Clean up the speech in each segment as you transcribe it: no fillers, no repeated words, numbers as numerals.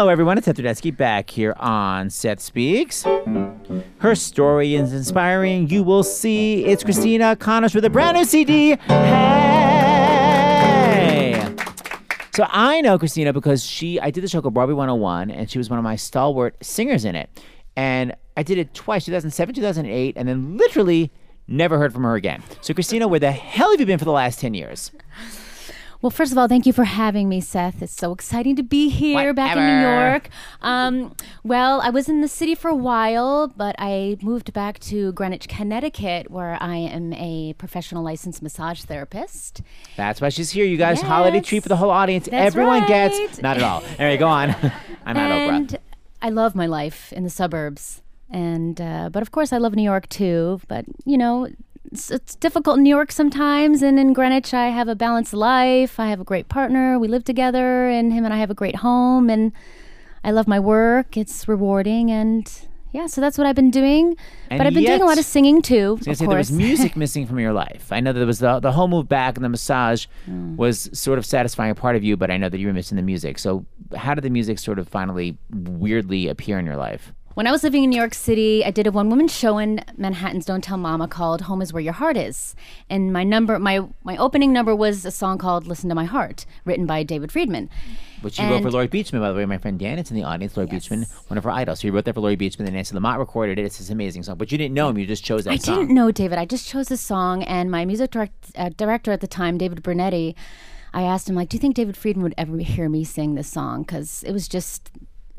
Hello, everyone. It's Seth Rudetsky back here on Seth Speaks. Her story is inspiring. You will see. It's Christina Connors with a brand new CD. Hey! So I know Christina because I did the show called Broadway 101, and she was one of my stalwart singers in it. And I did it twice, 2007, 2008, and then literally never heard from her again. So Christina, where the hell have you been for the last 10 years? Well, first of all, thank you for having me, Seth. It's so exciting to be here back in New York. Well, I was in the city for a while, but I moved back to Greenwich, Connecticut, where I am a professional licensed massage therapist. That's why she's here, you guys. Yes. Holiday treat for the whole audience. That's Everyone right. gets... Not at all. Anyway, go on. I'm not And Oprah. I love my life in the suburbs. And but of course, I love New York, too. But, you know... It's difficult in New York sometimes, and in Greenwich I have a balanced life. I have a great partner. We live together, and him and I have a great home, and I love my work. It's rewarding, and yeah, so that's what I've been doing. And but I've been doing a lot of singing too, of course. There was music missing from your life. I know that there was the whole move back and the massage was sort of satisfying a part of you, but I know that you were missing the music. So how did the music sort of finally weirdly appear in your life? When I was living in New York City, I did a one-woman show in Manhattan's Don't Tell Mama called Home Is Where Your Heart Is. And my opening number was a song called Listen to My Heart, written by David Friedman. Which you wrote for Laurie Beachman, by the way. My friend Dan, it's in the audience. Laurie Beachman, one of her idols. So you wrote that for Laurie Beachman, and Nancy Lamont recorded it. It's this amazing song. But you didn't know him. You just chose that song. I didn't know David. I just chose the song, and my music director at the time, David Bernetti, I asked him, like, do you think David Friedman would ever hear me sing this song? Because I just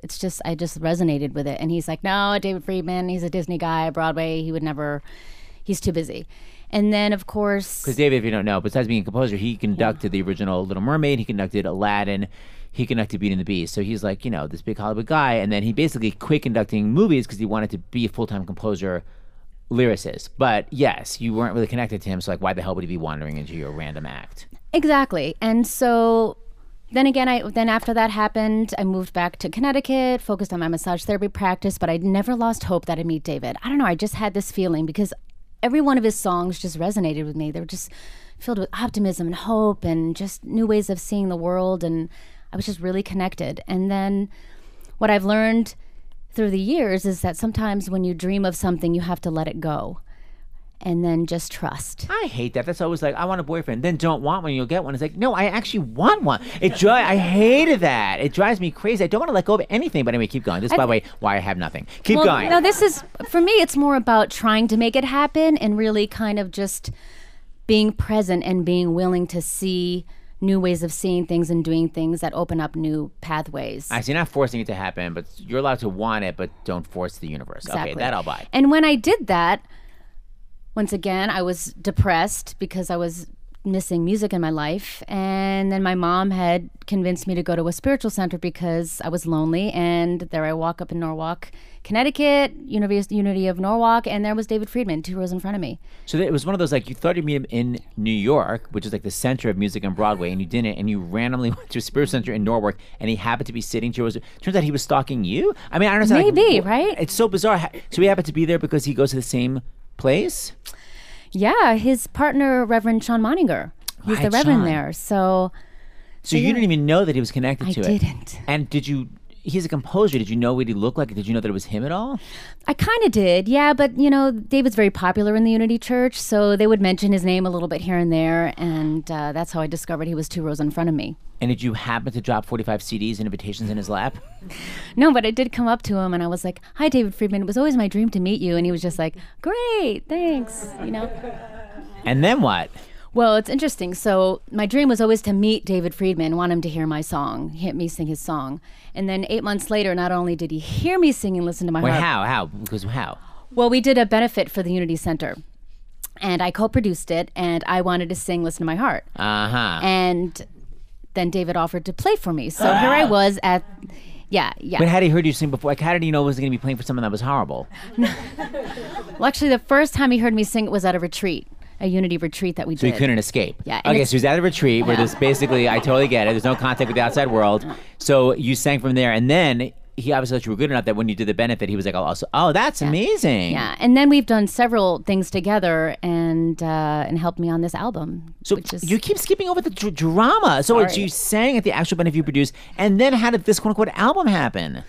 resonated with it. And he's like, no, David Friedman, he's a Disney guy, Broadway, he would never, he's too busy. And then, of course... Because David, if you don't know, besides being a composer, he conducted the original Little Mermaid, he conducted Aladdin, he conducted Beauty and the Beast. So he's like, you know, this big Hollywood guy. And then he basically quit conducting movies because he wanted to be a full-time composer lyricist. But yes, you weren't really connected to him, so like, why the hell would he be wandering into your random act? Exactly. And so... Then after that happened, I moved back to Connecticut, focused on my massage therapy practice, but I never lost hope that I'd meet David. I don't know, I just had this feeling because every one of his songs just resonated with me. They were just filled with optimism and hope and just new ways of seeing the world, and I was just really connected. And then what I've learned through the years is that sometimes when you dream of something, you have to let it go. And then just trust. I hate that. That's always like, I want a boyfriend. Then don't want one, you'll get one. It's like, no, I actually want one. I hated that. It drives me crazy. I don't want to let go of anything. But anyway, keep going. This is, by the way, why I have nothing. Keep going. No, this is, for me, it's more about trying to make it happen and really kind of just being present and being willing to see new ways of seeing things and doing things that open up new pathways. I see, you're not forcing it to happen, but you're allowed to want it, but don't force the universe. Exactly. Okay, that I'll buy. And when I did that, once again, I was depressed because I was missing music in my life. And then my mom had convinced me to go to a spiritual center because I was lonely. And there I walk up in Norwalk, Connecticut, Unity of Norwalk, and there was David Friedman, 2 rows in front of me. So it was one of those, like, you thought you'd meet him in New York, which is like the center of music on Broadway, and you didn't, and you randomly went to a spiritual center in Norwalk, and he happened to be sitting 2 rows. Turns out he was stalking you? I mean, I don't know. Maybe, right? It's so bizarre. So he happened to be there because he goes to the same place? Yeah, his partner, Reverend Sean Moninger. He's Right, the Reverend Sean. there. So you didn't even know that he was connected to it? I didn't. And he's a composer. Did you know what he looked like? Did you know that it was him at all? I kind of did, yeah. But, you know, David's very popular in the Unity Church, so they would mention his name a little bit here and there, and that's how I discovered he was 2 rows in front of me. And did you happen to drop 45 CDs and invitations in his lap? No, but I did come up to him, and I was like, hi, David Friedman. It was always my dream to meet you. And he was just like, great, thanks, you know. And then what? Well, it's interesting. So my dream was always to meet David Friedman, want him to hear my song, hear me sing his song. And then 8 months later, not only did he hear me sing and listen to my Wait, heart. how? Because how? Well, we did a benefit for the Unity Center. And I co-produced it, and I wanted to sing Listen to My Heart. Uh-huh. And then David offered to play for me. So here I was at... Yeah. But had he heard you sing before? Like, how did he know it was going to be playing for someone that was horrible? Well, actually, the first time he heard me sing, it was at a retreat. A Unity retreat that we So did. he couldn't escape. Yeah. and Okay, so he's at a retreat where there's basically, I totally get it, there's no contact with the outside world. So you sang from there, and then he obviously thought you were good enough that when you did the benefit, he was like, oh, that's amazing. Yeah, and then we've done several things together and helped me on this album. So you keep skipping over the drama. So you sang at the actual benefit you produced, and then how did this quote-unquote album happen?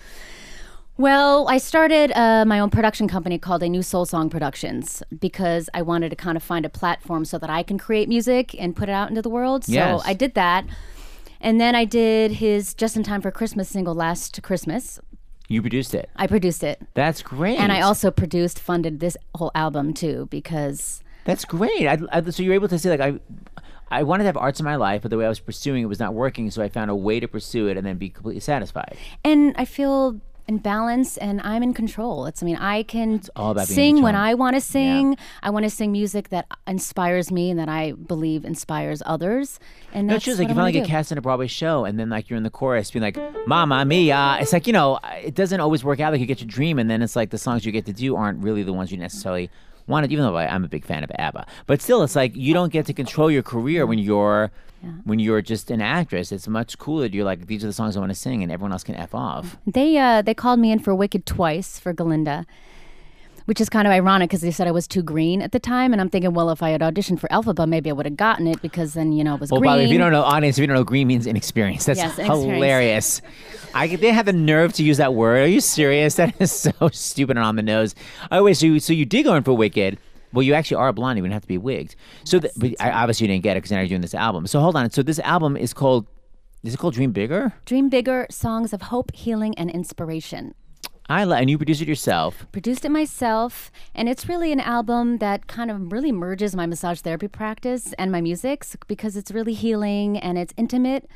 Well, I started my own production company called A New Soul Song Productions because I wanted to kind of find a platform so that I can create music and put it out into the world. So I did that. And then I did his Just in Time for Christmas single last Christmas. You produced it? I produced it. That's great. And I also funded this whole album too because... That's great. So you're able to say, like, I wanted to have arts in my life, but the way I was pursuing it was not working, so I found a way to pursue it and then be completely satisfied. And I feel in balance and I'm in control. I can all sing when I want to sing. Yeah. I want to sing music that inspires me and that I believe inspires others. And that's like you finally get cast in a Broadway show and then like you're in the chorus being like, Mamma Mia. It's like, it doesn't always work out. Like you get your dream and then it's like the songs you get to do aren't really the ones you necessarily wanted, even though I'm a big fan of ABBA. But still, it's like you don't get to control your career when you're just an actress. It's much cooler. You're like, these are the songs I want to sing, and everyone else can F off. They called me in for Wicked twice for Galinda, which is kind of ironic because they said I was too green at the time. And I'm thinking, well, if I had auditioned for Elphaba, maybe I would have gotten it because then, it was green. By the way, if you don't know, green means inexperience. That's hilarious. They have the nerve to use that word. Are you serious? That is so stupid and on the nose. Oh, wait, so you did go in for Wicked. Well, you actually are a blonde. You wouldn't have to be wigged. So, but obviously you didn't get it because now you're doing this album. So hold on. So this album is called Dream Bigger? Dream Bigger, Songs of Hope, Healing, and Inspiration. And you produced it yourself. Produced it myself. And it's really an album that kind of really merges my massage therapy practice and my music because it's really healing and it's intimate.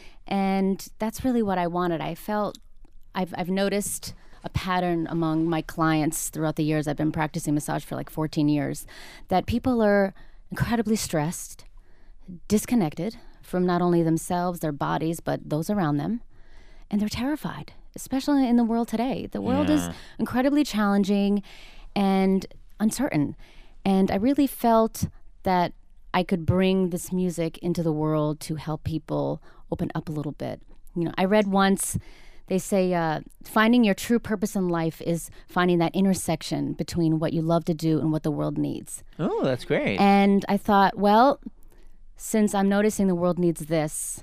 And that's really what I wanted. I felt I've noticed a pattern among my clients throughout the years. I've been practicing massage for like 14 years, that people are incredibly stressed, disconnected from not only themselves, their bodies, but those around them. And they're terrified, especially in the world today. The world is incredibly challenging and uncertain. And I really felt that I could bring this music into the world to help people open up a little bit. I read once, they say finding your true purpose in life is finding that intersection between what you love to do and what the world needs. Oh, that's great. And I thought, well, since I'm noticing the world needs this,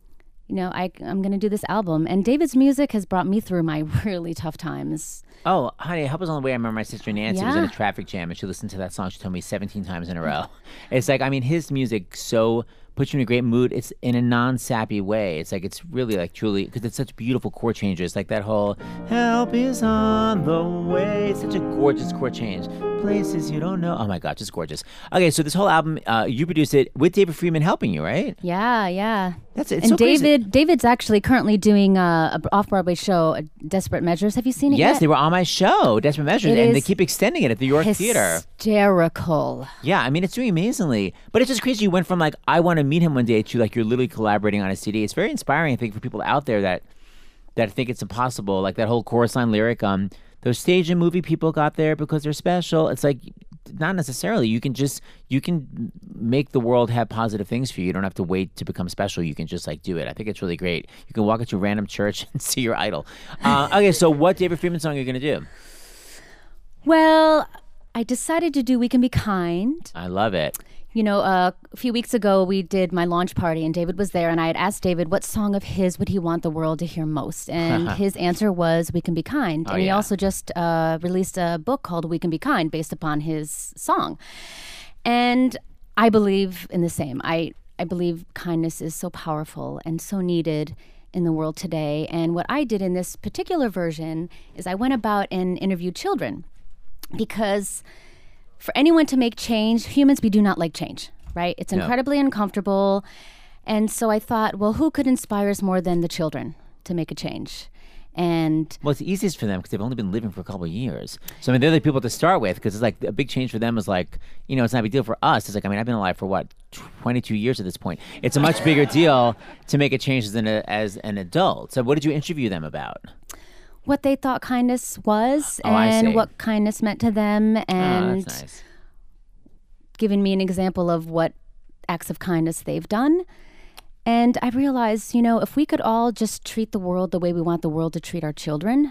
I'm going to do this album. And David's music has brought me through my really tough times. Oh, honey, help us on the way. I remember my sister Nancy was in a traffic jam and she listened to that song. She told me 17 times in a row. It's like, his music so puts you in a great mood. It's in a non-sappy way. It's like, it's really like truly, because it's such beautiful chord changes. Like that whole, help is on the way. It's such a gorgeous chord change. Places you don't know. Oh my God, just gorgeous. Okay, so this whole album, you produced it with David Friedman helping you, right? Yeah. It's and so crazy. David's actually currently doing a off-Broadway show, Desperate Measures. Have you seen it yet? Yes, they were on my show, Desperate Measures, and they keep extending it at the York Theater. Hysterical. Yeah, it's doing amazingly. But it's just crazy. You went from like, I want to meet him one day to like, you're literally collaborating on a CD. It's very inspiring, I think, for people out there that think it's impossible. Like that whole chorus line lyric, those stage and movie people got there because they're special. It's like, not necessarily. You can make the world have positive things for you. You don't have to wait to become special. You can just like do it. I think it's really great. You can walk into a random church and see your idol. Okay, so what David Friedman song are you going to do? Well, I decided to do We Can Be Kind. I love it. A few weeks ago, we did my launch party, and David was there, and I had asked David what song of his would he want the world to hear most, and his answer was We Can Be Kind. And he also just released a book called We Can Be Kind based upon his song. And I believe in the same. I believe kindness is so powerful and so needed in the world today. And what I did in this particular version is I went about and interviewed children, because for anyone to make change, humans, we do not like change, right? It's incredibly uncomfortable. And so I thought, well, who could inspire us more than the children to make a change? And well, it's easiest for them because they've only been living for a couple of years. So they're the people to start with, because it's like a big change for them is like, it's not a big deal for us. It's like, I've been alive for 22 years at this point. It's a much bigger deal to make a change as an adult. So what did you interview them about? What they thought kindness was and what kindness meant to them, and that's nice. Giving me an example of what acts of kindness they've done. And I realized, if we could all just treat the world the way we want the world to treat our children,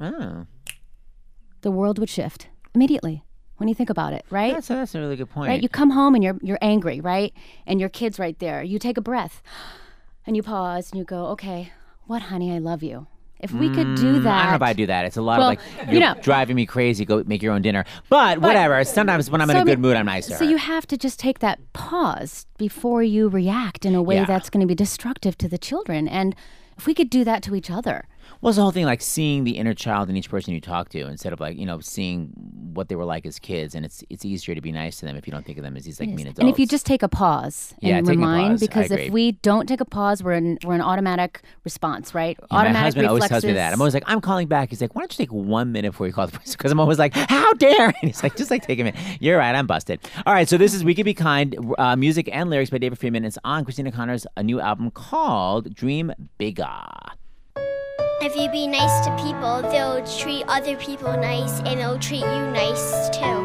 the world would shift immediately when you think about it, right? That's a really good point. Right? You come home and you're angry, right? And your kid's right there. You take a breath and you pause and you go, okay, what, honey, I love you. If we could do that. I don't know if I do that. It's a lot of you're driving me crazy. Go make your own dinner. But whatever. Sometimes when I'm in a good mood, I'm nicer. So you have to just take that pause before you react in a way that's going to be destructive to the children. And if we could do that to each other. Well, it's the whole thing, like seeing the inner child in each person you talk to instead of seeing what they were like as kids. And it's easier to be nice to them if you don't think of them as these mean adults. And if you just take a pause and remind, because if we don't take a pause, we're an automatic response, right? Automatic my husband always tells me that. I'm always like, I'm calling back. He's like, why don't you take 1 minute before you call the person? Because I'm always like, how dare? And he's like, just take a minute. You're right, I'm busted. All right, so this is We Could Be Kind, music and lyrics by David Friedman. It's on Christina Connor's a new album called Dream Bigger. If you be nice to people, they'll treat other people nice, and they'll treat you nice too.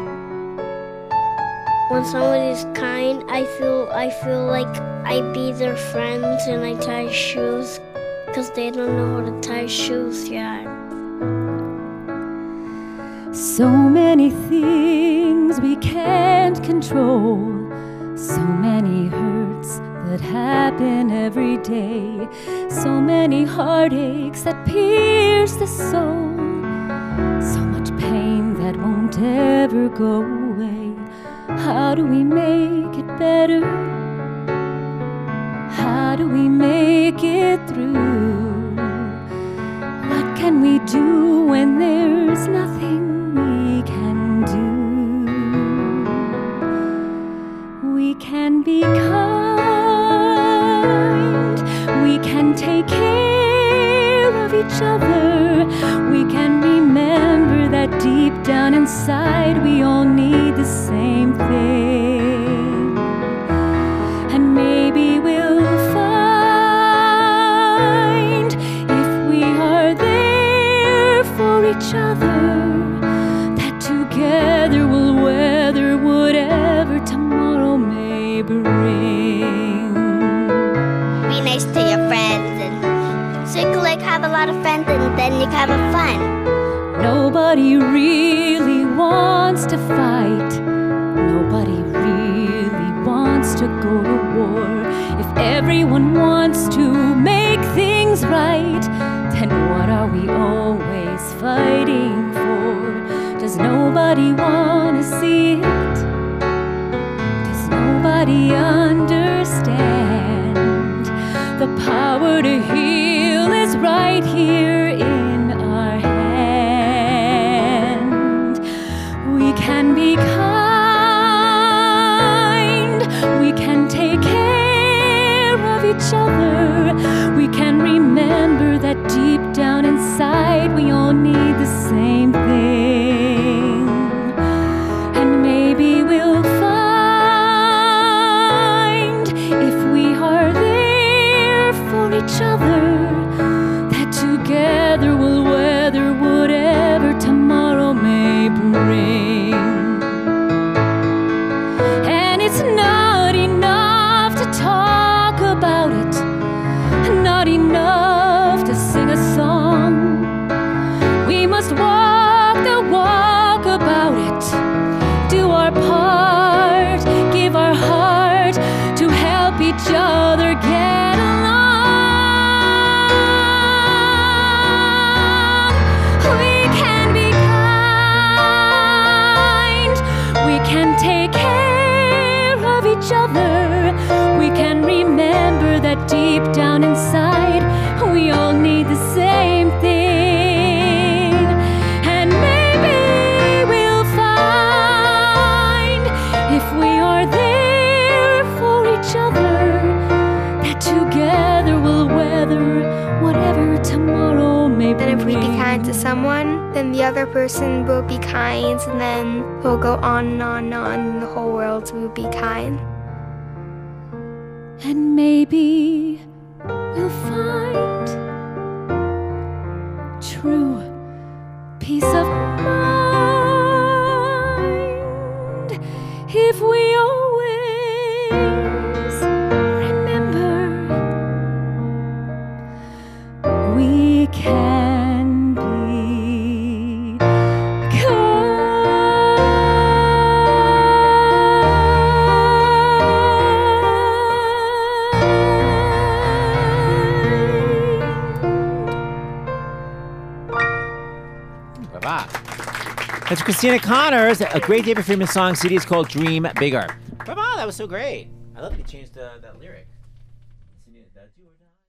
When somebody's kind, I feel like I be their friends and I tie shoes, because they don't know how to tie shoes yet. So many things we can't control, so many hurts that happen every day, so many heartaches that pierce the soul, so much pain that won't ever go away. How do we make it better? How do we make it through? What can we do when there's nothing we can do? We can be kind. We can take care of each other. We can remember that deep down inside we all need the same thing. And maybe we'll find, if we are there for each other, that together we'll weather whatever tomorrow may bring. Nice to your friends, and so you can have a lot of friends, and then you can have fun. Nobody really wants to fight. Nobody really wants to go to war. If everyone wants to make things right, then what are we always fighting for? Does nobody want to see it? Does nobody understand? The power to heal is right here in our hand. We can be kind. We can take care of each other. We can remember that deep down inside we all need the same thing. And maybe we'll find, if we are there for each other, that together we'll weather whatever tomorrow may bring. And it's not enough to talk about it, not enough to sing a song. We must walk the walk about it, do our part, give our heart to help each other get along. Take care of each other. We can remember that deep down inside we all need the same thing. And maybe we'll find, if we are there for each other, that together we'll weather whatever tomorrow may bring. And if we be kind to someone, then the other person will be kind, and then we'll go on and on and on, and the whole world will be kind. And maybe we'll find true peace of mind if we always remember Brava. That's Christina Connors. A great David Friedman song. CD is called Dream Bigger. Brava, that was so great. I love that you changed that lyric. Do or die.